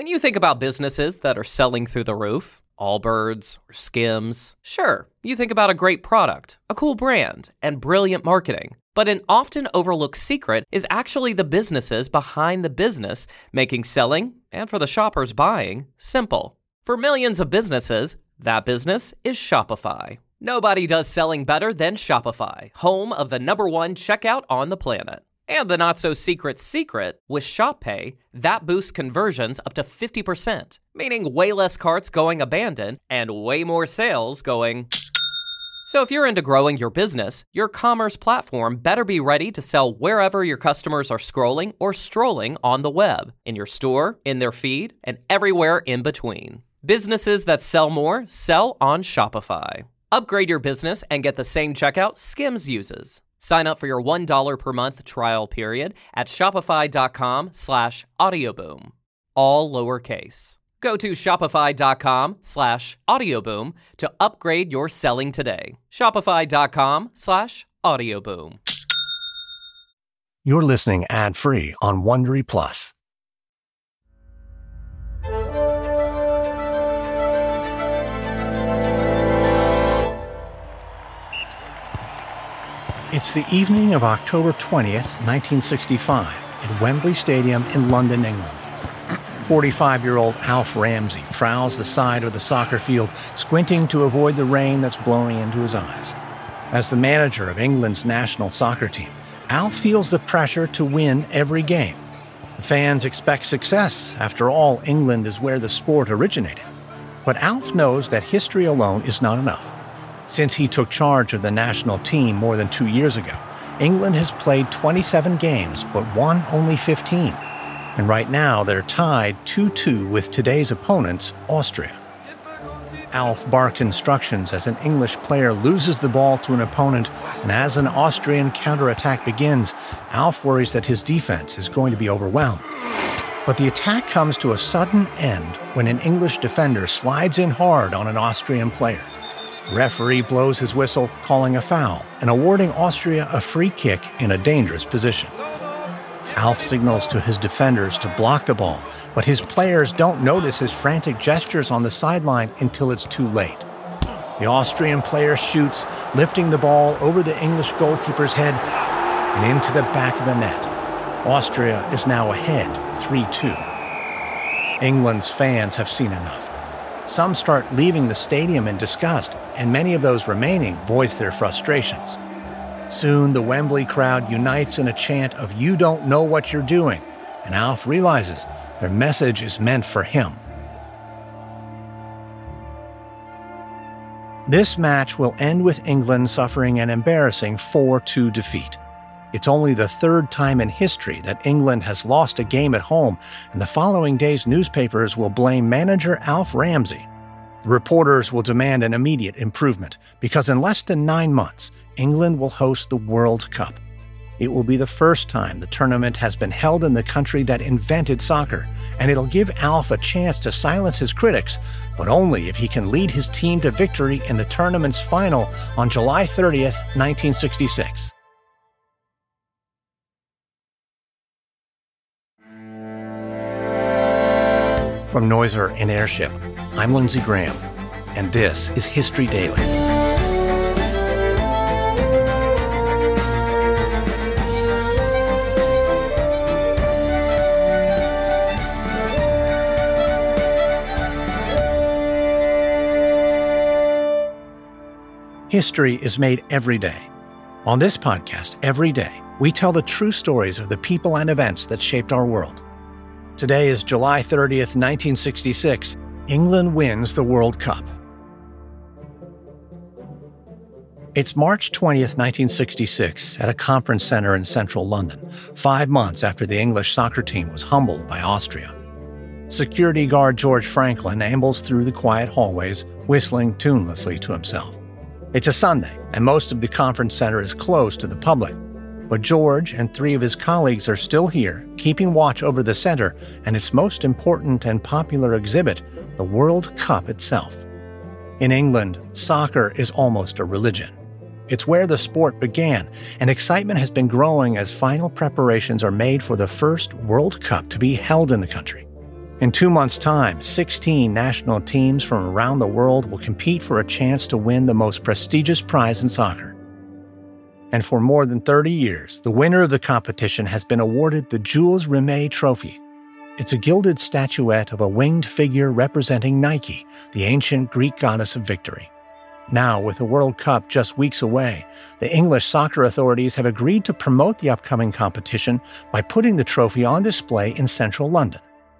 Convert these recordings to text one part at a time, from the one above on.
When you think about businesses that are selling through the roof, Allbirds or Skims, sure, you think about a great product, a cool brand, and brilliant marketing. But an often overlooked secret is actually the businesses behind the business, making selling, and for the shoppers buying, simple. For millions of businesses, that business is Shopify. Nobody does selling better than Shopify, home of the #1 checkout on the planet. And the not-so-secret secret, with ShopPay, that boosts conversions up to 50%, meaning way less carts going abandoned and way more sales going... So if you're into growing your business, your commerce platform better be ready to sell wherever your customers are scrolling or strolling on the web, in your store, in their feed, and everywhere in between. Businesses that sell more sell on Shopify. Upgrade your business and get the same checkout Skims uses. Sign up for your $1 per month trial period at shopify.com/audioboom. All lowercase. Go to shopify.com/audioboom to upgrade your selling today. Shopify.com/audioboom. You're listening ad-free on Wondery Plus. It's the evening of October 20th, 1965, at Wembley Stadium in London, England. 45-year-old Alf Ramsey prowls the side of the soccer field, squinting to avoid the rain that's blowing into his eyes. As the manager of England's national soccer team, Alf feels the pressure to win every game. The fans expect success. After all, England is where the sport originated. But Alf knows that history alone is not enough. Since he took charge of the national team more than 2 years ago, England has played 27 games, but won only 15. And right now, they're tied 2-2 with today's opponents, Austria. Alf barks instructions as an English player loses the ball to an opponent, and as an Austrian counterattack begins, Alf worries that his defense is going to be overwhelmed. But the attack comes to a sudden end when an English defender slides in hard on an Austrian player. The referee blows his whistle, calling a foul, and awarding Austria a free kick in a dangerous position. Alf signals to his defenders to block the ball, but his players don't notice his frantic gestures on the sideline until it's too late. The Austrian player shoots, lifting the ball over the English goalkeeper's head and into the back of the net. Austria is now ahead, 3-2. England's fans have seen enough. Some start leaving the stadium in disgust, and many of those remaining voice their frustrations. Soon, the Wembley crowd unites in a chant of "You don't know what you're doing," and Alf realizes their message is meant for him. This match will end with England suffering an embarrassing 4-2 defeat. It's only the third time in history that England has lost a game at home, and the following day's newspapers will blame manager Alf Ramsey. The reporters will demand an immediate improvement, because in less than 9 months, England will host the World Cup. It will be the first time the tournament has been held in the country that invented soccer, and it'll give Alf a chance to silence his critics, but only if he can lead his team to victory in the tournament's final on July 30th, 1966. From Noiser and Airship, I'm Lindsey Graham, and this is History Daily. History is made every day. On this podcast, every day, we tell the true stories of the people and events that shaped our world. Today is July 30th, 1966. England wins the World Cup. It's March 20th, 1966, at a conference center in central London, 5 months after the English soccer team was humbled by Austria. Security guard George Franklin ambles through the quiet hallways, whistling tunelessly to himself. It's a Sunday, and most of the conference center is closed to the public. But George and 3 of his colleagues are still here, keeping watch over the center and its most important and popular exhibit, the World Cup itself. In England, soccer is almost a religion. It's where the sport began, and excitement has been growing as final preparations are made for the first World Cup to be held in the country. In 2 months' time, 16 national teams from around the world will compete for a chance to win the most prestigious prize in soccer. And for more than 30 years, the winner of the competition has been awarded the Jules Rimet Trophy. It's a gilded statuette of a winged figure representing Nike, the ancient Greek goddess of victory. Now, with the World Cup just weeks away, the English soccer authorities have agreed to promote the upcoming competition by putting the trophy on display in central London.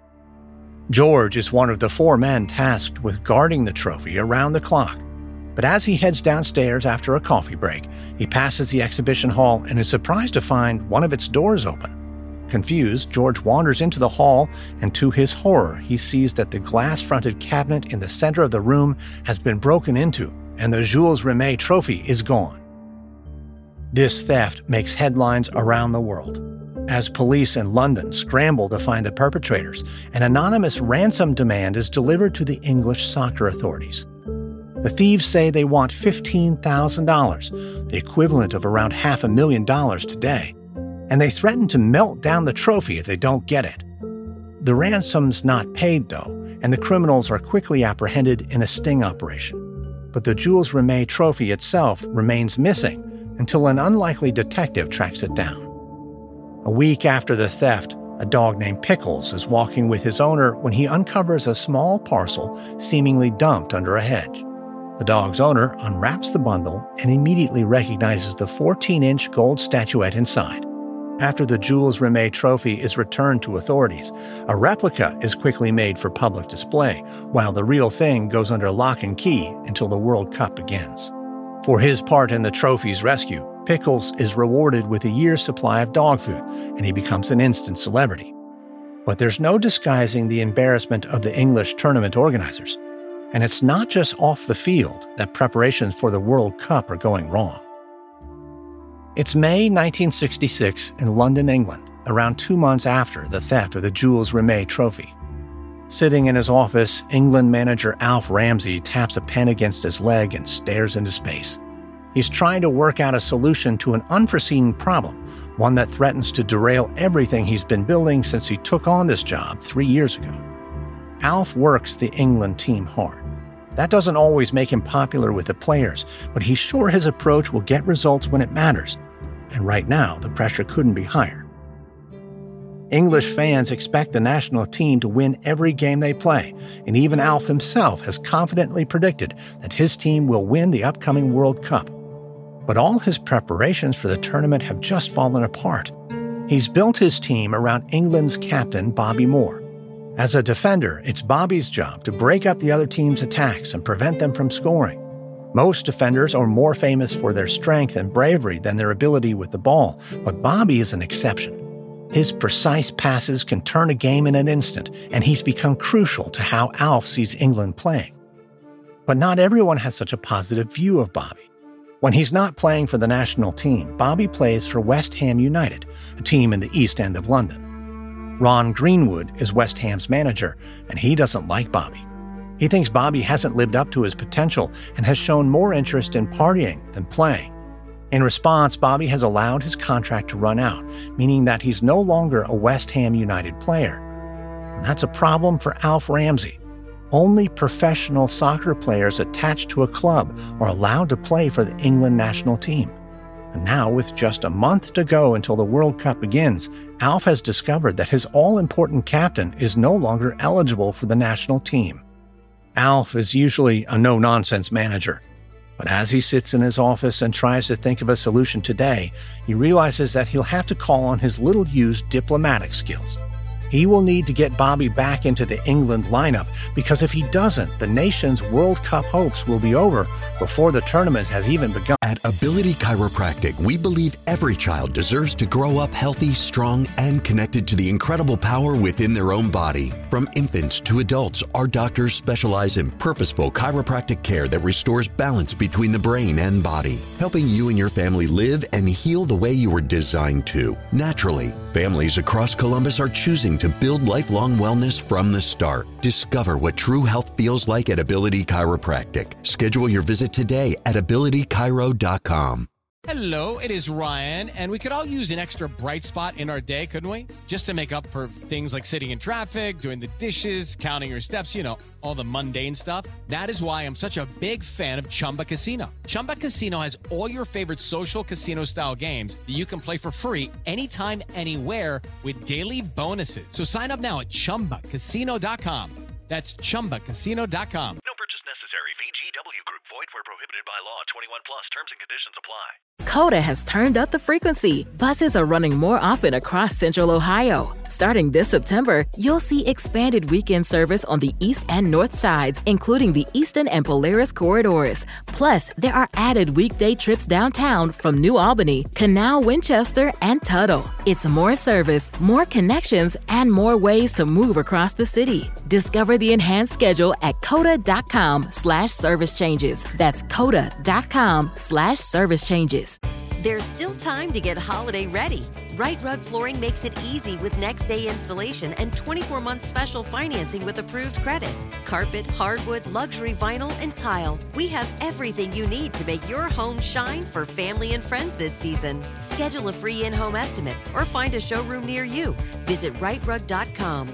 George is one of the 4 men tasked with guarding the trophy around the clock. But as he heads downstairs after a coffee break, he passes the exhibition hall and is surprised to find one of its doors open. Confused, George wanders into the hall, and to his horror, he sees that the glass-fronted cabinet in the center of the room has been broken into, and the Jules Rimet trophy is gone. This theft makes headlines around the world. As police in London scramble to find the perpetrators, an anonymous ransom demand is delivered to the English soccer authorities. The thieves say they want $15,000, the equivalent of around $500,000 today, and they threaten to melt down the trophy if they don't get it. The ransom's not paid, though, and the criminals are quickly apprehended in a sting operation. But the Jules Rimet trophy itself remains missing until an unlikely detective tracks it down. A week after the theft, a dog named Pickles is walking with his owner when he uncovers a small parcel seemingly dumped under a hedge. The dog's owner unwraps the bundle and immediately recognizes the 14-inch gold statuette inside. After the Jules Rimet trophy is returned to authorities, a replica is quickly made for public display, while the real thing goes under lock and key until the World Cup begins. For his part in the trophy's rescue, Pickles is rewarded with a year's supply of dog food, and he becomes an instant celebrity. But there's no disguising the embarrassment of the English tournament organizers. And it's not just off the field that preparations for the World Cup are going wrong. It's May 1966 in London, England, around 2 months after the theft of the Jules Rimet trophy. Sitting in his office, England manager Alf Ramsey taps a pen against his leg and stares into space. He's trying to work out a solution to an unforeseen problem, one that threatens to derail everything he's been building since he took on this job 3 years ago. Alf works the England team hard. That doesn't always make him popular with the players, but he's sure his approach will get results when it matters. And right now, the pressure couldn't be higher. English fans expect the national team to win every game they play, and even Alf himself has confidently predicted that his team will win the upcoming World Cup. But all his preparations for the tournament have just fallen apart. He's built his team around England's captain, Bobby Moore. As a defender, it's Bobby's job to break up the other team's attacks and prevent them from scoring. Most defenders are more famous for their strength and bravery than their ability with the ball, but Bobby is an exception. His precise passes can turn a game in an instant, and he's become crucial to how Alf sees England playing. But not everyone has such a positive view of Bobby. When he's not playing for the national team, Bobby plays for West Ham United, a team in the East End of London. Ron Greenwood is West Ham's manager, and he doesn't like Bobby. He thinks Bobby hasn't lived up to his potential and has shown more interest in partying than playing. In response, Bobby has allowed his contract to run out, meaning that he's no longer a West Ham United player. And that's a problem for Alf Ramsey. Only professional soccer players attached to a club are allowed to play for the England national team. And now, with just a month to go until the World Cup begins, Alf has discovered that his all-important captain is no longer eligible for the national team. Alf is usually a no-nonsense manager. But as he sits in his office and tries to think of a solution today, he realizes that he'll have to call on his little-used diplomatic skills. He will need to get Bobby back into the England lineup, because if he doesn't, the nation's World Cup hopes will be over before the tournament has even begun. At Ability Chiropractic, we believe every child deserves to grow up healthy, strong, and connected to the incredible power within their own body. From infants to adults, our doctors specialize in purposeful chiropractic care that restores balance between the brain and body, helping you and your family live and heal the way you were designed to, naturally. Families across Columbus are choosing to build lifelong wellness from the start. Discover what true health feels like at Ability Chiropractic. Schedule your visit today at abilitychiro.com. Hello, it is Ryan, and we could all use an extra bright spot in our day, couldn't we? Just to make up for things like sitting in traffic, doing the dishes, counting your steps, all the mundane stuff. That is why I'm such a big fan of Chumba Casino. Chumba Casino has all your favorite social casino-style games that you can play for free anytime, anywhere with daily bonuses. So sign up now at ChumbaCasino.com. That's ChumbaCasino.com. No purchase necessary. VGW Group. Void where prohibited by law. 21 plus. Terms and conditions apply. Coda has turned up the frequency. Buses are running more often across Central Ohio. Starting this September, you'll see expanded weekend service on the east and north sides, including the Eastern and Polaris corridors. Plus, there are added weekday trips downtown from New Albany, Canal, Winchester, and Tuttle. It's more service, more connections, and more ways to move across the city. Discover the enhanced schedule at coda.com/service changes. That's coda.com/service changes. There's still time to get holiday ready. Right Rug Flooring makes it easy with next day installation and 24-month special financing with approved credit. Carpet, hardwood, luxury vinyl, and tile. We have everything you need to make your home shine for family and friends this season. Schedule a free in-home estimate or find a showroom near you. Visit rightrug.com,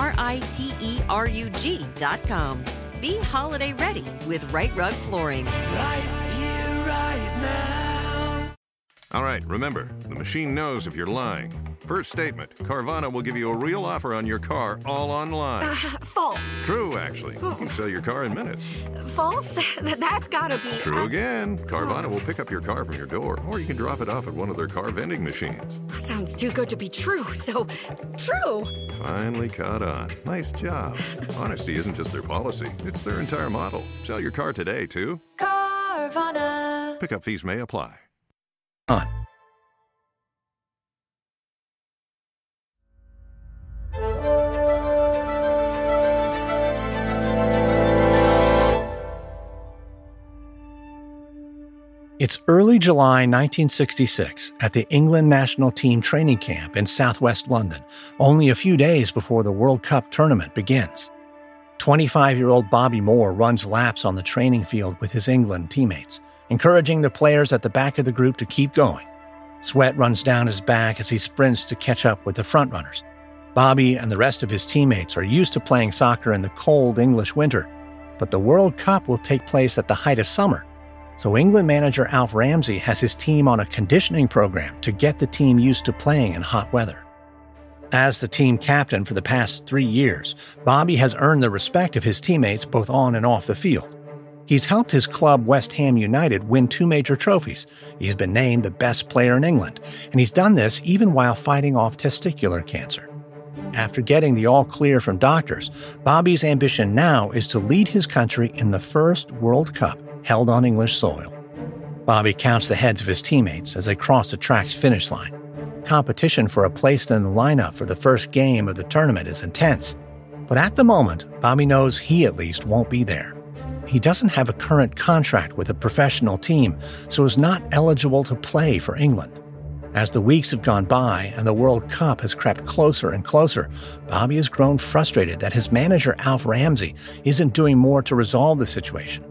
RITERUG.com. Be holiday ready with Right Rug Flooring. Right here, right now. All right, remember, the machine knows if you're lying. First statement, Carvana will give you a real offer on your car all online. False. True, actually. You can sell your car in minutes. False? That's gotta be... True again. Carvana will pick up your car from your door, or you can drop it off at one of their car vending machines. Sounds too good to be true, so... True! Finally caught on. Nice job. Honesty isn't just their policy, it's their entire model. Sell your car today, too. Carvana. Pickup fees may apply. On. It's early July 1966 at the England national team training camp in southwest London, only a few days before the World Cup tournament begins. 25-year-old Bobby Moore runs laps on the training field with his England teammates, encouraging the players at the back of the group to keep going. Sweat runs down his back as he sprints to catch up with the frontrunners. Bobby and the rest of his teammates are used to playing soccer in the cold English winter, but the World Cup will take place at the height of summer. So England manager Alf Ramsey has his team on a conditioning program to get the team used to playing in hot weather. As the team captain for the past 3 years, Bobby has earned the respect of his teammates both on and off the field. He's helped his club West Ham United win 2 major trophies. He's been named the best player in England, and he's done this even while fighting off testicular cancer. After getting the all-clear from doctors, Bobby's ambition now is to lead his country in the first World Cup held on English soil. Bobby counts the heads of his teammates as they cross the track's finish line. Competition for a place in the lineup for the first game of the tournament is intense, but at the moment, Bobby knows he at least won't be there. He doesn't have a current contract with a professional team, so is not eligible to play for England. As the weeks have gone by and the World Cup has crept closer and closer, Bobby has grown frustrated that his manager Alf Ramsey isn't doing more to resolve the situation.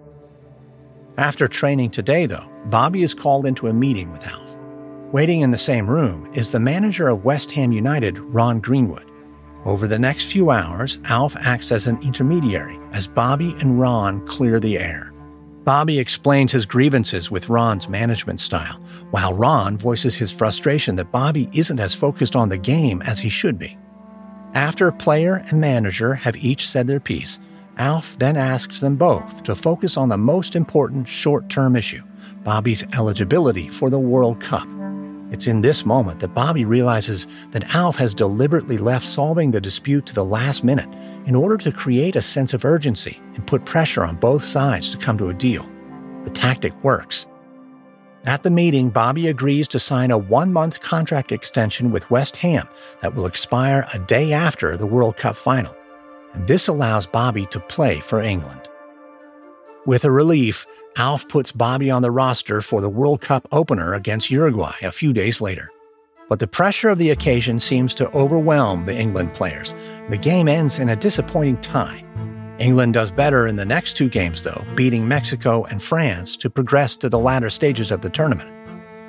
After training today, though, Bobby is called into a meeting with Alf. Waiting in the same room is the manager of West Ham United, Ron Greenwood. Over the next few hours, Alf acts as an intermediary as Bobby and Ron clear the air. Bobby explains his grievances with Ron's management style, while Ron voices his frustration that Bobby isn't as focused on the game as he should be. After player and manager have each said their piece, Alf then asks them both to focus on the most important short-term issue, Bobby's eligibility for the World Cup. It's in this moment that Bobby realizes that Alf has deliberately left solving the dispute to the last minute in order to create a sense of urgency and put pressure on both sides to come to a deal. The tactic works. At the meeting, Bobby agrees to sign a 1-month contract extension with West Ham that will expire a day after the World Cup final. And this allows Bobby to play for England. With a relief, Alf puts Bobby on the roster for the World Cup opener against Uruguay a few days later. But the pressure of the occasion seems to overwhelm the England players. The game ends in a disappointing tie. England does better in the next 2 games, though, beating Mexico and France to progress to the latter stages of the tournament.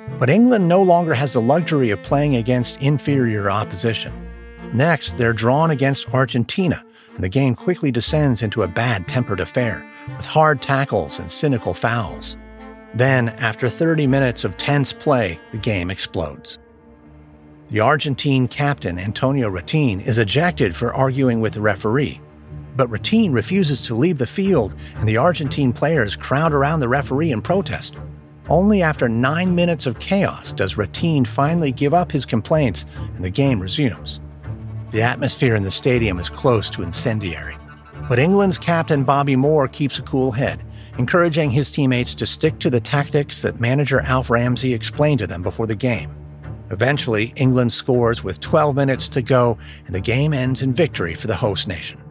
But England no longer has the luxury of playing against inferior opposition. Next, they're drawn against Argentina, and the game quickly descends into a bad-tempered affair, with hard tackles and cynical fouls. Then, after 30 minutes of tense play, the game explodes. The Argentine captain, Antonio Ratín, is ejected for arguing with the referee. But Ratín refuses to leave the field, and the Argentine players crowd around the referee in protest. Only after 9 minutes of chaos does Ratín finally give up his complaints, and the game resumes. The atmosphere in the stadium is close to incendiary. But England's captain Bobby Moore keeps a cool head, encouraging his teammates to stick to the tactics that manager Alf Ramsey explained to them before the game. Eventually, England scores with 12 minutes to go, and the game ends in victory for the host nation.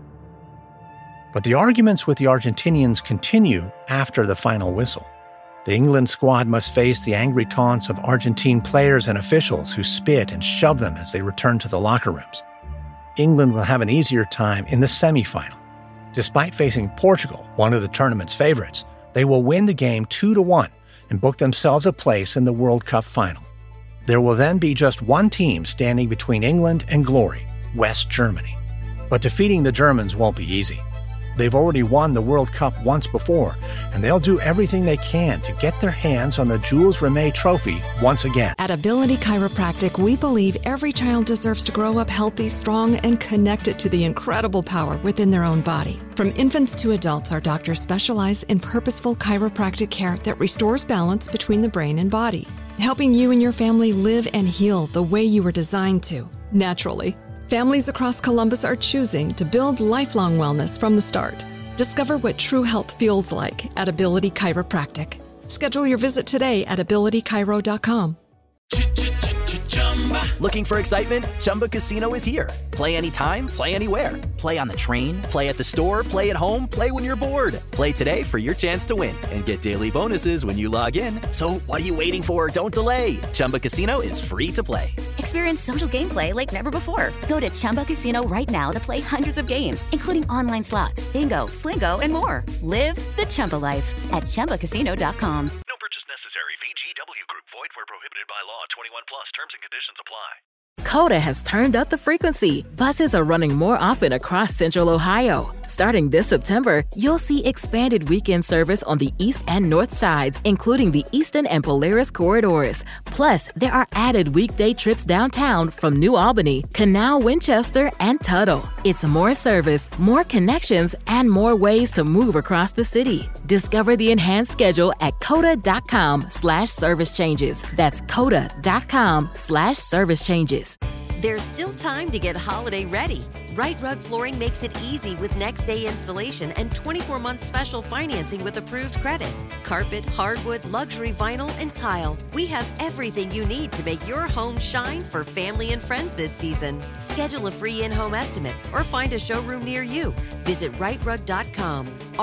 But the arguments with the Argentinians continue after the final whistle. The England squad must face the angry taunts of Argentine players and officials who spit and shove them as they return to the locker rooms. England will have an easier time in the semi-final. Despite facing Portugal, one of the tournament's favorites, they will win the game 2-1 and book themselves a place in the World Cup final. There will then be just one team standing between England and glory, West Germany. But defeating the Germans won't be easy. They've already won the World Cup once before, and they'll do everything they can to get their hands on the Jules Rimet Trophy once again. At Ability Chiropractic, we believe every child deserves to grow up healthy, strong, and connected to the incredible power within their own body. From infants to adults, our doctors specialize in purposeful chiropractic care that restores balance between the brain and body, helping you and your family live and heal the way you were designed to, naturally. Families across Columbus are choosing to build lifelong wellness from the start. Discover what true health feels like at Ability Chiropractic. Schedule your visit today at abilitychiro.com. Looking for excitement? Chumba Casino is here. Play anytime, play anywhere. Play on the train, play at the store, play at home, play when you're bored. Play today for your chance to win and get daily bonuses when you log in. So what are you waiting for? Don't delay. Chumba Casino is free to play. Experience social gameplay like never before. Go to Chumba Casino right now to play hundreds of games, including online slots, bingo, Slingo, and more. Live the Chumba life at ChumbaCasino.com. No purchase necessary. VGW Group. Void where prohibited by law. 21 plus. Terms and conditions apply. Coda has turned up the frequency. Buses are running more often across Central Ohio. Starting this September, you'll see expanded weekend service on the east and north sides, including the Eastern and Polaris corridors. Plus, there are added weekday trips downtown from New Albany, Canal, Winchester, and Tuttle. It's more service, more connections, and more ways to move across the city. Discover the enhanced schedule at coda.com/service changes. That's coda.com/service changes. There's still time to get holiday ready. Right Rug Flooring makes it easy with next-day installation and 24-month special financing with approved credit. Carpet, hardwood, luxury vinyl, and tile. We have everything you need to make your home shine for family and friends this season. Schedule a free in-home estimate or find a showroom near you. Visit rightrug.com,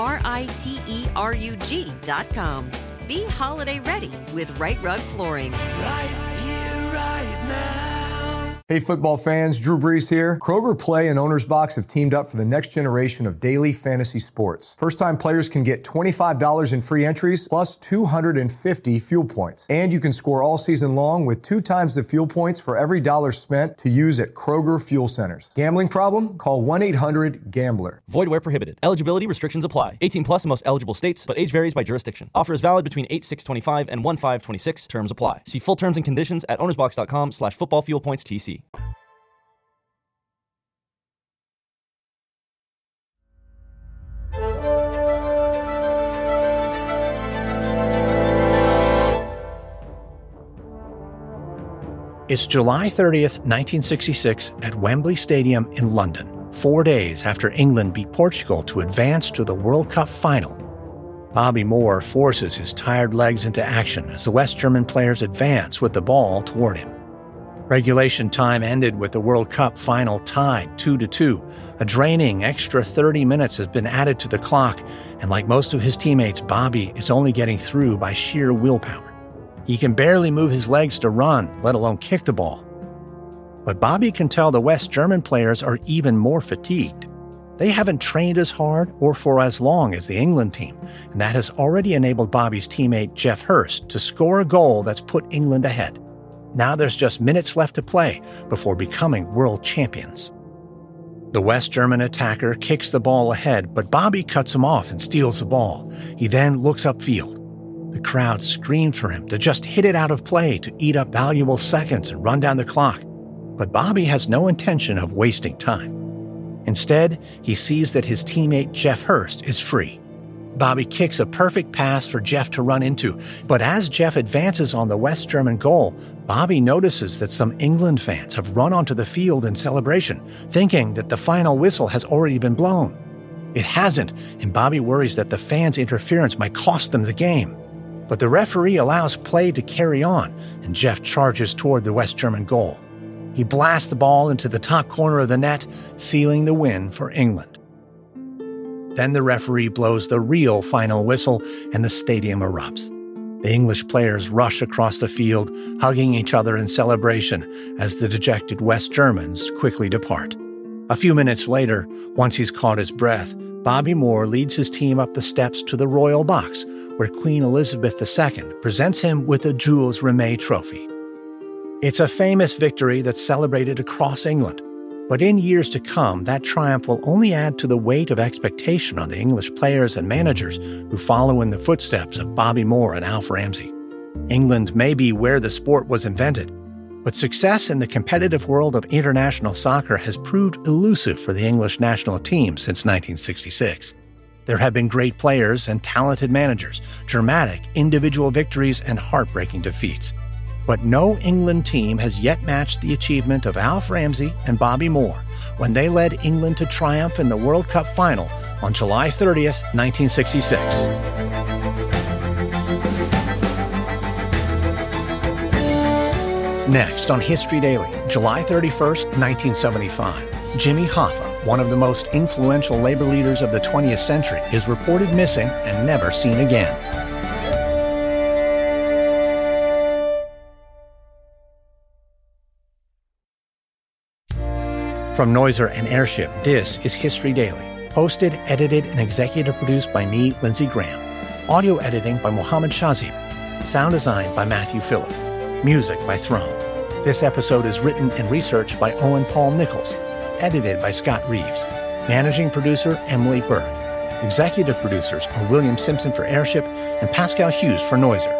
RITERUG.com. Be holiday ready with Right Rug Flooring. Right here, right now. Hey football fans, Drew Brees here. Kroger Play and Owner's Box have teamed up for the next generation of daily fantasy sports. First-time players can get $25 in free entries plus 250 fuel points. And you can score all season long with 2 times the fuel points for every dollar spent to use at Kroger Fuel Centers. Gambling problem? Call 1-800-GAMBLER. Void where prohibited. Eligibility restrictions apply. 18 plus in most eligible states, but age varies by jurisdiction. Offer is valid between 8/6/25 and 1/5/26. Terms apply. See full terms and conditions at ownersbox.com/footballfuelpointstc. It's July 30th, 1966 at Wembley Stadium in London, 4 days after England beat Portugal to advance to the World Cup final. Bobby Moore forces his tired legs into action as the West German players advance with the ball toward him. Regulation time ended with the World Cup final tied 2-2. A draining extra 30 minutes has been added to the clock, and like most of his teammates, Bobby is only getting through by sheer willpower. He can barely move his legs to run, let alone kick the ball. But Bobby can tell the West German players are even more fatigued. They haven't trained as hard or for as long as the England team, and that has already enabled Bobby's teammate Geoff Hurst to score a goal that's put England ahead. Now there's just minutes left to play before becoming world champions. The West German attacker kicks the ball ahead, but Bobby cuts him off and steals the ball. He then looks upfield. The crowd screams for him to just hit it out of play to eat up valuable seconds and run down the clock. But Bobby has no intention of wasting time. Instead, he sees that his teammate Geoff Hurst is free. Bobby kicks a perfect pass for Geoff to run into, but as Geoff advances on the West German goal, Bobby notices that some England fans have run onto the field in celebration, thinking that the final whistle has already been blown. It hasn't, and Bobby worries that the fans' interference might cost them the game. But the referee allows play to carry on, and Geoff charges toward the West German goal. He blasts the ball into the top corner of the net, sealing the win for England. Then the referee blows the real final whistle, and the stadium erupts. The English players rush across the field, hugging each other in celebration as the dejected West Germans quickly depart. A few minutes later, once he's caught his breath, Bobby Moore leads his team up the steps to the royal box, where Queen Elizabeth II presents him with a Jules Rimet trophy. It's a famous victory that's celebrated across England, but in years to come, that triumph will only add to the weight of expectation on the English players and managers who follow in the footsteps of Bobby Moore and Alf Ramsey. England may be where the sport was invented, but success in the competitive world of international soccer has proved elusive for the English national team since 1966. There have been great players and talented managers, dramatic individual victories and heartbreaking defeats. But no England team has yet matched the achievement of Alf Ramsey and Bobby Moore when they led England to triumph in the World Cup final on July 30th, 1966. Next on History Daily, July 31st, 1975, Jimmy Hoffa, one of the most influential labor leaders of the 20th century, is reported missing and never seen again. From Noiser and Airship, this is History Daily. Hosted, edited, and executive produced by me, Lindsey Graham. Audio editing by Mohammed Shazib. Sound design by Matthew Phillip. Music by Throne. This episode is written and researched by Owen Paul Nichols. Edited by Scott Reeves. Managing producer, Emily Berg. Executive producers are William Simpson for Airship and Pascal Hughes for Noiser.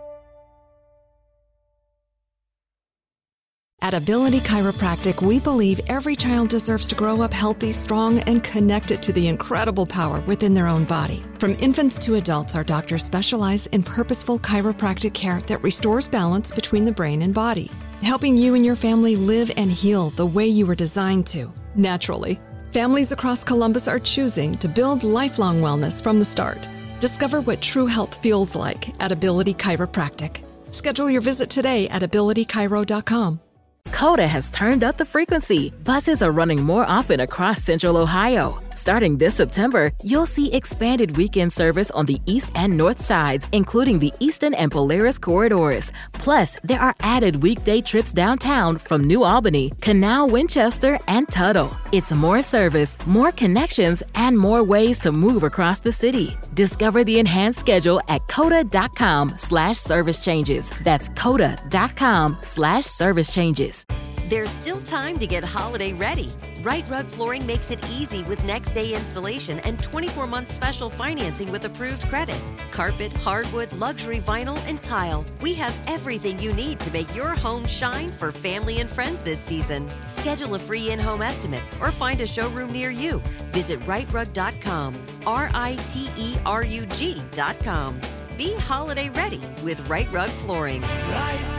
At Ability Chiropractic, we believe every child deserves to grow up healthy, strong, and connected to the incredible power within their own body. From infants to adults, our doctors specialize in purposeful chiropractic care that restores balance between the brain and body, helping you and your family live and heal the way you were designed to, naturally. Families across Columbus are choosing to build lifelong wellness from the start. Discover what true health feels like at Ability Chiropractic. Schedule your visit today at abilitychiro.com. Coda has turned up the frequency. Buses are running more often across Central Ohio. Starting this September, you'll see expanded weekend service on the east and north sides, including the Eastern and Polaris corridors. Plus, there are added weekday trips downtown from New Albany, Canal, Winchester, and Tuttle. It's more service, more connections, and more ways to move across the city. Discover the enhanced schedule at coda.com/service changes. That's coda.com/service changes. There's still time to get holiday ready. Right Rug Flooring makes it easy with next-day installation and 24-month special financing with approved credit. Carpet, hardwood, luxury vinyl, and tile. We have everything you need to make your home shine for family and friends this season. Schedule a free in-home estimate or find a showroom near you. Visit rightrug.com, RITERUG.com. Be holiday ready with Right Rug Flooring. Right